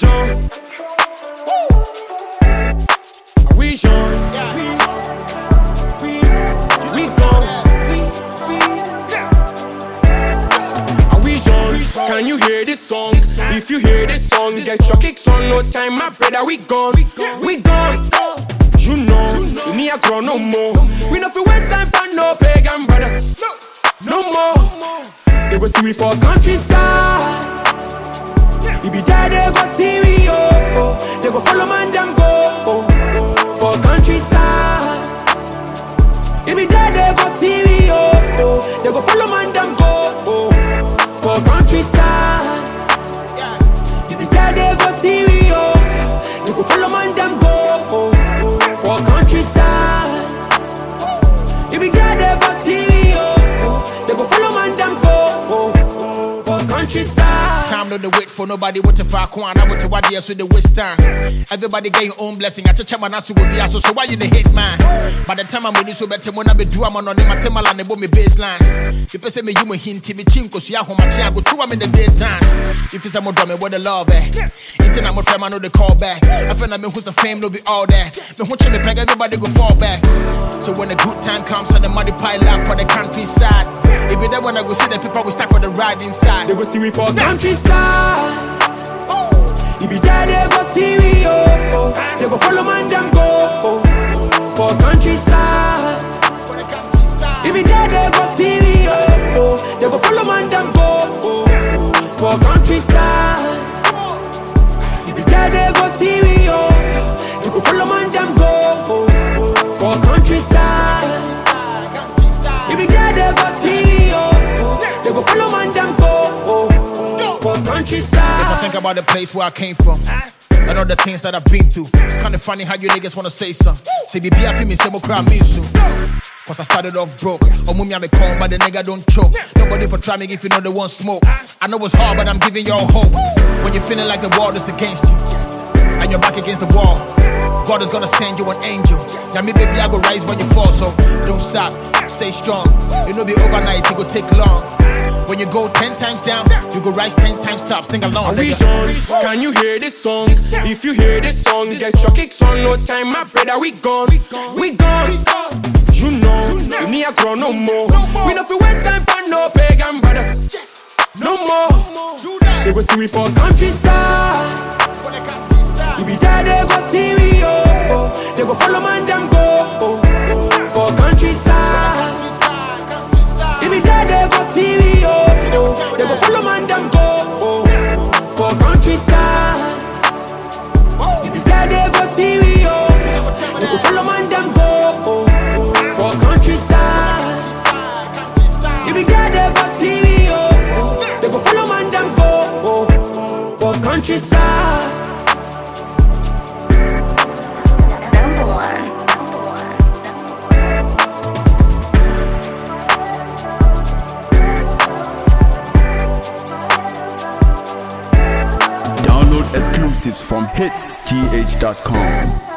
Jean? Are we Jean? We gone. Are we Jean? Can you hear this song? If you hear this song, get your kicks on. No time, my brother, we gone. We gone. You know, we need a grow no more. We no fi waste time for no pagan brothers. No more. They go see we for countryside. If you die, they go see we, oh. They go follow man, them go, for countryside. If you die, they go see we, oh. They go follow man, them go, for countryside. If you die, they go see we, oh. They go follow man, them go, for countryside. If you die, they go see we, oh. They go follow man, them go, for countryside. Time no the wait for nobody what to far quan. I want to what so the waste time. Everybody get your own blessing. I check my nasu will be so why you the hate man? By the time I'm ready so better when I be do I'm on my temala and me baseline. If you say me you me hint me chinko so ya home my chair go to I'm in the daytime. If it's a more drama what the love it's an I'm a friend I know the call back. I feel like me who's the fame no be all that. So when me peg everybody go fall back. So when the good time comes and the money pile up for the countryside. If you there when I go see the people go stack with the ride inside. They go see we for countryside. If you die, they go see we, oh. They go follow man, them go, for countryside. If you die, they go see we, oh. They go follow man, them go, for countryside. If you die, they go see we, oh. They go follow man, them go, for countryside. If you die, they go see we, oh. They go follow man, them go, for countryside. If I think about the place where I came from and all the things that I've been through, it's kinda funny how you niggas wanna say something. Say BB I feel me say more crowd me soon. Cause I started off broke. Oh mummy I'm a con but the nigga don't choke. Nobody for try me if you know they want smoke. I know it's hard but I'm giving y'all hope. When you're feeling like the world is against you and you're back against the wall, God is gonna send you an angel. Yeah me baby I go rise when you fall. So don't stop, stay strong. It'll be overnight, it will take long. When you go 10 times down, you go rise 10 times up. Sing along, nigga. Can you hear this song? If you hear this song, get your kicks on. No time, my brother, we gone. We gone. You know, we need a grow no more. We no fi waste time for no pagan brothers. No more. They go see we for countryside. If you die, they go see we, oh. They go follow man, them go, for countryside. If you die, they go see we, oh. They go follow man, them go, for countryside. If you die, they go see we, oh. They go follow man, them go, for countryside. If you die, they go see we, oh. They go follow man, them go, for countryside. Exclusives from hitsgh.com.